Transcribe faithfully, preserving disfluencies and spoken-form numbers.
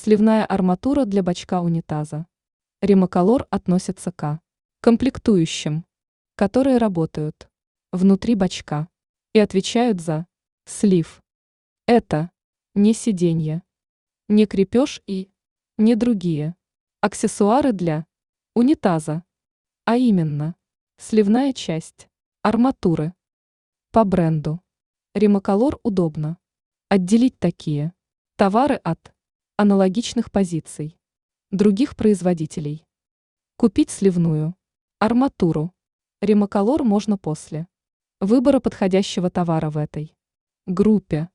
Сливная арматура для бачка унитаза. Ремоколор относится к комплектующим, которые работают внутри бачка и отвечают за слив. Это не сиденье, не крепеж и не другие аксессуары для унитаза, а именно сливная часть арматуры. По бренду Ремоколор удобно отделить такие товары от аналогичных позиций других производителей. Купить сливную арматуру Ремоколор можно после выбора подходящего товара в этой группе.